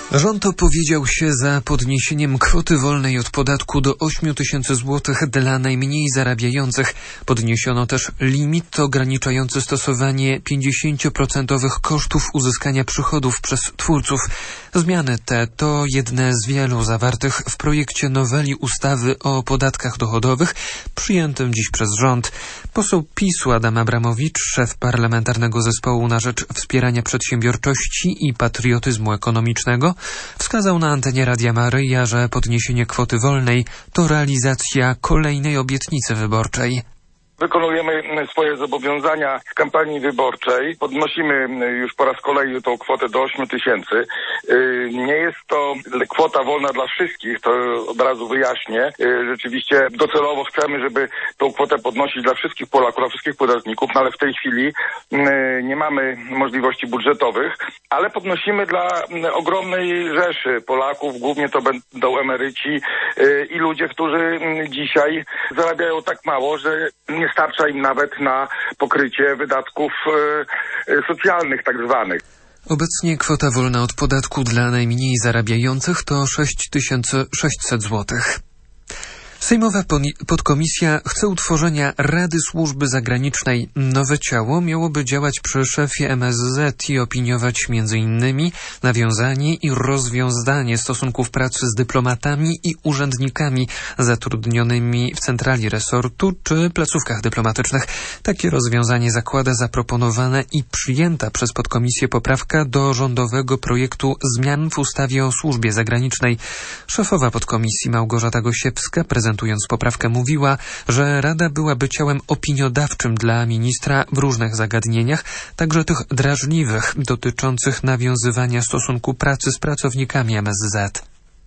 Rząd opowiedział się za podniesieniem kwoty wolnej od podatku do 8 000 złotych dla najmniej zarabiających. Podniesiono też limit ograniczający stosowanie 50% kosztów uzyskania przychodów przez twórców. Zmiany te to jedne z wielu zawartych w projekcie noweli ustawy o podatkach dochodowych przyjętym dziś przez rząd. Poseł PiS-u Adam Abramowicz, szef Parlamentarnego Zespołu na rzecz Wspierania Przedsiębiorczości i Patriotyzmu Ekonomicznego, wskazał na antenie Radia Maryja, że podniesienie kwoty wolnej to realizacja kolejnej obietnicy wyborczej. Wykonujemy swoje zobowiązania w kampanii wyborczej. Podnosimy już po raz kolejny tą kwotę do 8 000. Nie jest to kwota wolna dla wszystkich, to od razu wyjaśnię. Rzeczywiście docelowo chcemy, żeby tą kwotę podnosić dla wszystkich Polaków, dla wszystkich podatników, no ale w tej chwili nie mamy możliwości budżetowych, ale podnosimy dla ogromnej rzeszy Polaków, głównie to będą emeryci i ludzie, którzy dzisiaj zarabiają tak mało, że nie starcza im nawet na pokrycie wydatków socjalnych tak zwanych. Obecnie kwota wolna od podatku dla najmniej zarabiających to 6600 złotych. Sejmowa podkomisja chce utworzenia Rady Służby Zagranicznej. Nowe ciało miałoby działać przy szefie MSZ i opiniować m.in. nawiązanie i rozwiązanie stosunków pracy z dyplomatami i urzędnikami zatrudnionymi w centrali resortu czy placówkach dyplomatycznych. Takie rozwiązanie zakłada zaproponowana i przyjęta przez podkomisję poprawka do rządowego projektu zmian w ustawie o służbie zagranicznej. Szefowa podkomisji Małgorzata Gosiewska, prezentując poprawkę, mówiła, że Rada byłaby ciałem opiniodawczym dla ministra w różnych zagadnieniach, także tych drażliwych, dotyczących nawiązywania stosunku pracy z pracownikami MSZ.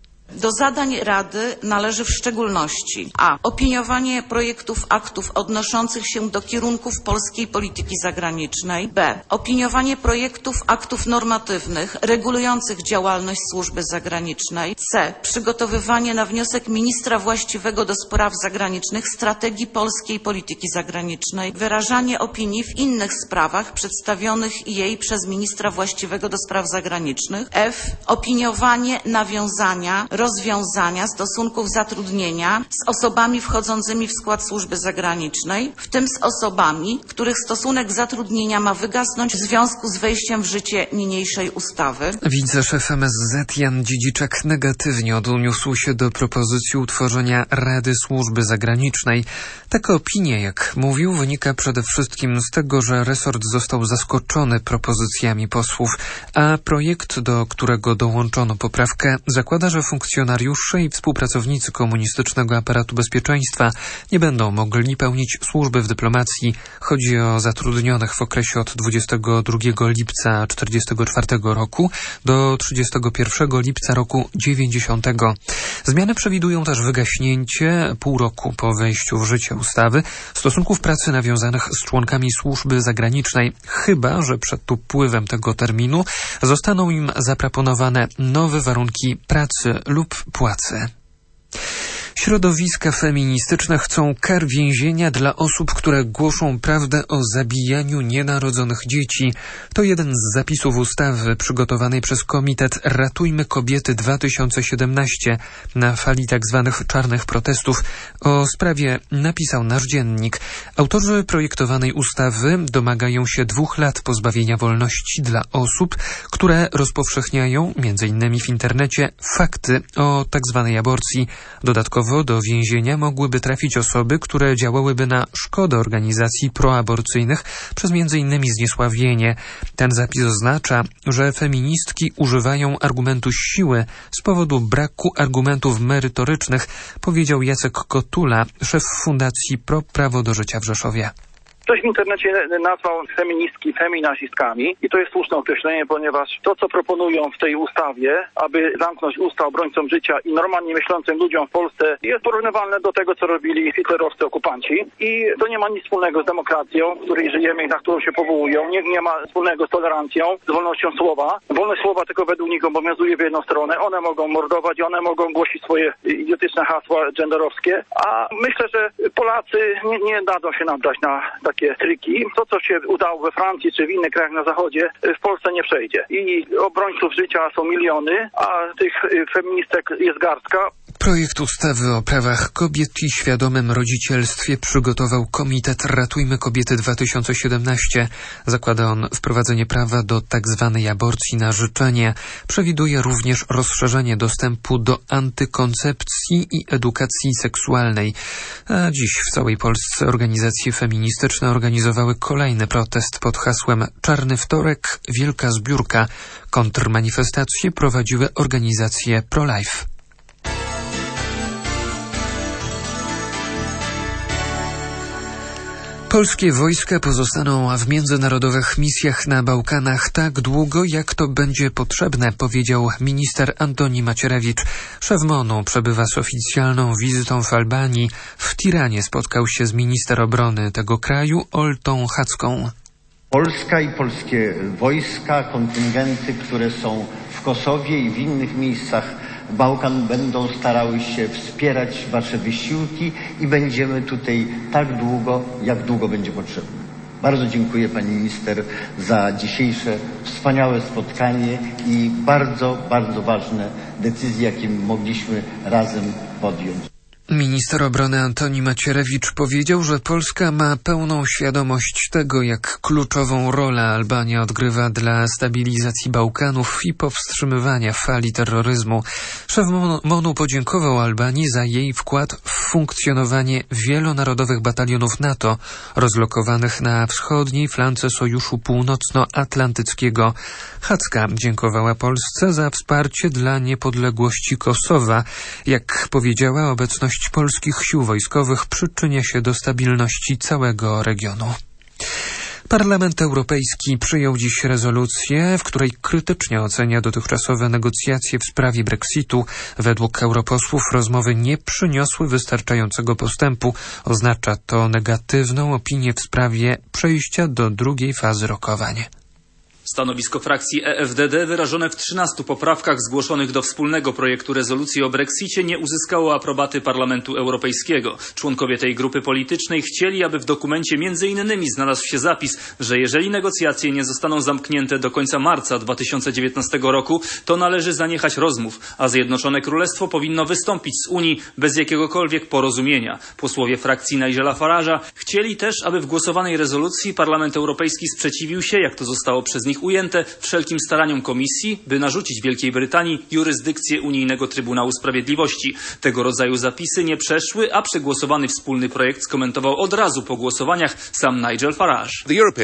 Do zadań Rady należy w szczególności a. opiniowanie projektów aktów odnoszących się do kierunków polskiej polityki zagranicznej, b. opiniowanie projektów aktów normatywnych regulujących działalność służby zagranicznej, c. przygotowywanie na wniosek ministra właściwego do spraw zagranicznych strategii polskiej polityki zagranicznej, wyrażanie opinii w innych sprawach przedstawionych jej przez ministra właściwego do spraw zagranicznych, f. opiniowanie nawiązania, rozwiązania stosunków zatrudnienia z osobami wchodzącymi w skład służby zagranicznej, w tym z osobami, których stosunek zatrudnienia ma wygasnąć w związku z wejściem w życie niniejszej ustawy. Wiceszef MSZ Jan Dziedziczek negatywnie odniósł się do propozycji utworzenia Rady Służby Zagranicznej. Taka opinia, jak mówił, wynika przede wszystkim z tego, że resort został zaskoczony propozycjami posłów, a projekt, do którego dołączono poprawkę, zakłada, że funkcjonariusze i współpracownicy komunistycznego aparatu bezpieczeństwa nie będą mogli pełnić służby w dyplomacji. Chodzi o zatrudnionych w okresie od 22 lipca 1944 roku do 31 lipca roku 90. Zmiany przewidują też wygaśnięcie pół roku po wejściu w życie ustawy stosunków pracy nawiązanych z członkami służby zagranicznej, chyba że przed upływem tego terminu zostaną im zaproponowane nowe warunki pracy lub płacy. Środowiska feministyczne chcą kar więzienia dla osób, które głoszą prawdę o zabijaniu nienarodzonych dzieci. To jeden z zapisów ustawy przygotowanej przez Komitet Ratujmy Kobiety 2017 na fali tzw. czarnych protestów. O sprawie napisał Nasz Dziennik. Autorzy projektowanej ustawy domagają się 2 lat pozbawienia wolności dla osób, które rozpowszechniają, m.in. w internecie, fakty o tzw. aborcji. Dodatkowo do więzienia mogłyby trafić osoby, które działałyby na szkodę organizacji proaborcyjnych przez m.in. zniesławienie. Ten zapis oznacza, że feministki używają argumentu siły z powodu braku argumentów merytorycznych, powiedział Jacek Kotula, szef Fundacji Pro Prawo do Życia w Rzeszowie. Ktoś w internecie nazwał feministki feminazistkami i to jest słuszne określenie, ponieważ to, co proponują w tej ustawie, aby zamknąć usta obrońcom życia i normalnie myślącym ludziom w Polsce, jest porównywalne do tego, co robili hitlerowscy okupanci. I to nie ma nic wspólnego z demokracją, w której żyjemy i na którą się powołują. Nie ma wspólnego z tolerancją, z wolnością słowa. Wolność słowa tylko według nich obowiązuje w jedną stronę. One mogą mordować, one mogą głosić swoje idiotyczne hasła genderowskie, a myślę, że Polacy nie dadzą się nabrać na takie triki. To, co się udało we Francji czy w innych krajach na zachodzie, w Polsce nie przejdzie. I obrońców życia są miliony, a tych feministek jest garstka. Projekt ustawy o prawach kobiet i świadomym rodzicielstwie przygotował Komitet Ratujmy Kobiety 2017. Zakłada on wprowadzenie prawa do tzw. aborcji na życzenie. Przewiduje również rozszerzenie dostępu do antykoncepcji i edukacji seksualnej. A dziś w całej Polsce organizacje feministyczne organizowały kolejny protest pod hasłem Czarny Wtorek, Wielka Zbiórka. Kontrmanifestacje prowadziły organizacje Pro-Life. Polskie wojska pozostaną w międzynarodowych misjach na Bałkanach tak długo, jak to będzie potrzebne, powiedział minister Antoni Macierewicz. Szef MON-u przebywa z oficjalną wizytą w Albanii. W Tiranie spotkał się z minister obrony tego kraju, Oltą Hacką. Polska i polskie wojska, kontyngenty, które są w Kosowie i w innych miejscach Bałkan, będą starały się wspierać wasze wysiłki i będziemy tutaj tak długo, jak długo będzie potrzebne. Bardzo dziękuję pani minister za dzisiejsze wspaniałe spotkanie i bardzo, bardzo ważne decyzje, jakie mogliśmy razem podjąć. Minister obrony Antoni Macierewicz powiedział, że Polska ma pełną świadomość tego, jak kluczową rolę Albania odgrywa dla stabilizacji Bałkanów i powstrzymywania fali terroryzmu. Szef MON-u podziękował Albanii za jej wkład w funkcjonowanie wielonarodowych batalionów NATO rozlokowanych na wschodniej flance Sojuszu Północnoatlantyckiego. Hacka dziękowała Polsce za wsparcie dla niepodległości Kosowa. Jak powiedziała, obecność polskich sił wojskowych przyczynia się do stabilności całego regionu. Parlament Europejski przyjął dziś rezolucję, w której krytycznie ocenia dotychczasowe negocjacje w sprawie Brexitu. Według europosłów rozmowy nie przyniosły wystarczającego postępu. Oznacza to negatywną opinię w sprawie przejścia do drugiej fazy rokowań. Stanowisko frakcji EFDD wyrażone w 13 poprawkach zgłoszonych do wspólnego projektu rezolucji o Brexicie nie uzyskało aprobaty Parlamentu Europejskiego. Członkowie tej grupy politycznej chcieli, aby w dokumencie m.in. znalazł się zapis, że jeżeli negocjacje nie zostaną zamknięte do końca marca 2019 roku, to należy zaniechać rozmów, a Zjednoczone Królestwo powinno wystąpić z Unii bez jakiegokolwiek porozumienia. Posłowie frakcji Nigela Farage'a chcieli też, aby w głosowanej rezolucji Parlament Europejski sprzeciwił się, jak to zostało przez nich ujęte, wszelkim staraniom Komisji, by narzucić Wielkiej Brytanii jurysdykcję Unijnego Trybunału Sprawiedliwości. Tego rodzaju zapisy nie przeszły, a przegłosowany wspólny projekt skomentował od razu po głosowaniach sam Nigel Farage.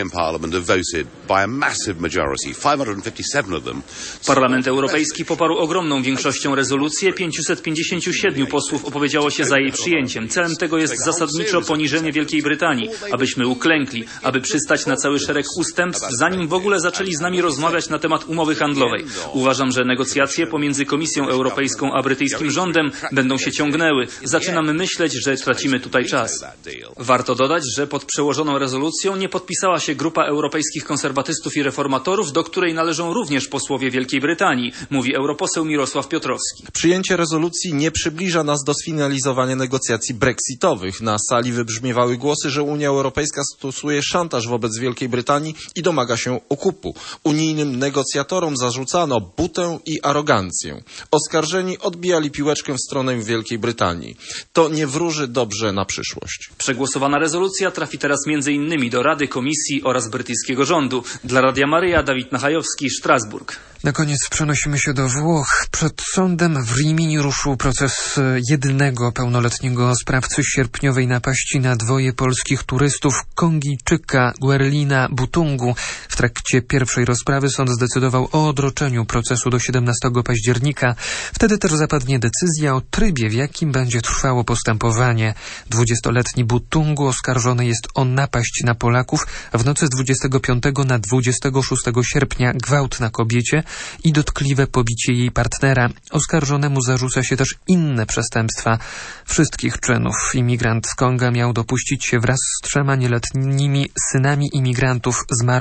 Parlament Europejski poparł ogromną większością rezolucję. 557 posłów opowiedziało się za jej przyjęciem. Celem tego jest zasadniczo poniżenie Wielkiej Brytanii, abyśmy uklękli, aby przystać na cały szereg ustępstw, zanim w ogóle zaczęli z nami rozmawiać na temat umowy handlowej. Uważam, że negocjacje pomiędzy Komisją Europejską a brytyjskim rządem będą się ciągnęły. Zaczynamy myśleć, że tracimy tutaj czas. Warto dodać, że pod przełożoną rezolucją nie podpisała się grupa europejskich konserwatystów i reformatorów, do której należą również posłowie Wielkiej Brytanii, mówi europoseł Mirosław Piotrowski. Przyjęcie rezolucji nie przybliża nas do sfinalizowania negocjacji brexitowych. Na sali wybrzmiewały głosy, że Unia Europejska stosuje szantaż wobec Wielkiej Brytanii i domaga się okupu. Unijnym negocjatorom zarzucano butę i arogancję. Oskarżeni odbijali piłeczkę w stronę Wielkiej Brytanii. To nie wróży dobrze na przyszłość. Przegłosowana rezolucja trafi teraz m.in. do Rady, Komisji oraz brytyjskiego rządu. Dla Radia Maryja, Dawid Nachajowski, Strasburg. Na koniec przenosimy się do Włoch. Przed sądem w Rimini ruszył proces jednego pełnoletniego sprawcy sierpniowej napaści na dwoje polskich turystów, Kongijczyka Guerlina Butungu. W trakcie pierwszej rozprawy sąd zdecydował o odroczeniu procesu do 17 października. Wtedy też zapadnie decyzja o trybie, w jakim będzie trwało postępowanie. 20-letni Butungu oskarżony jest o napaść na Polaków w nocy z 25 na 26 sierpnia, gwałt na kobiecie i dotkliwe pobicie jej partnera. Oskarżonemu zarzuca się też inne przestępstwa. Wszystkich czynów imigrant z Konga miał dopuścić się wraz z 3 nieletnimi synami imigrantów z Maroka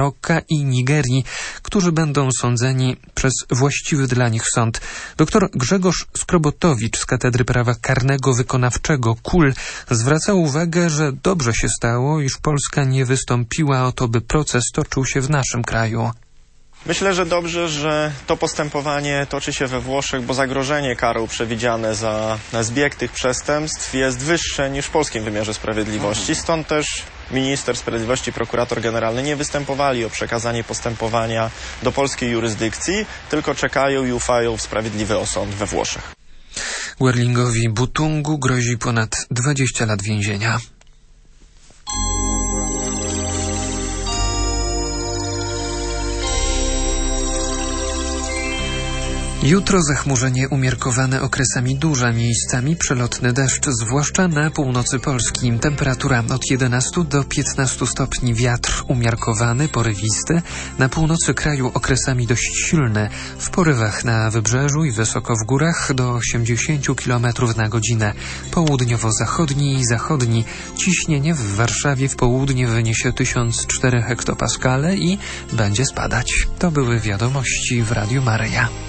i Nigerii, którzy będą sądzeni przez właściwy dla nich sąd. Dr Grzegorz Skrobotowicz z Katedry Prawa Karnego Wykonawczego KUL zwraca uwagę, że dobrze się stało, iż Polska nie wystąpiła o to, by proces toczył się w naszym kraju. Myślę, że dobrze, że to postępowanie toczy się we Włoszech, bo zagrożenie karą przewidziane za zbieg tych przestępstw jest wyższe niż w polskim wymiarze sprawiedliwości. Stąd też minister sprawiedliwości, prokurator generalny nie występowali o przekazanie postępowania do polskiej jurysdykcji, tylko czekają i ufają w sprawiedliwy osąd we Włoszech. Gwerlingowi Butungu grozi ponad 20 lat więzienia. Jutro zachmurzenie umiarkowane, okresami duże, miejscami przelotny deszcz, zwłaszcza na północy Polski. Temperatura od 11 do 15 stopni, wiatr umiarkowany, porywisty, na północy kraju okresami dość silny, w porywach na wybrzeżu i wysoko w górach do 80 km na godzinę. Południowo-zachodni i zachodni, ciśnienie w Warszawie w południe wyniesie 1004 hektopaskale i będzie spadać. To były wiadomości w Radiu Maryja.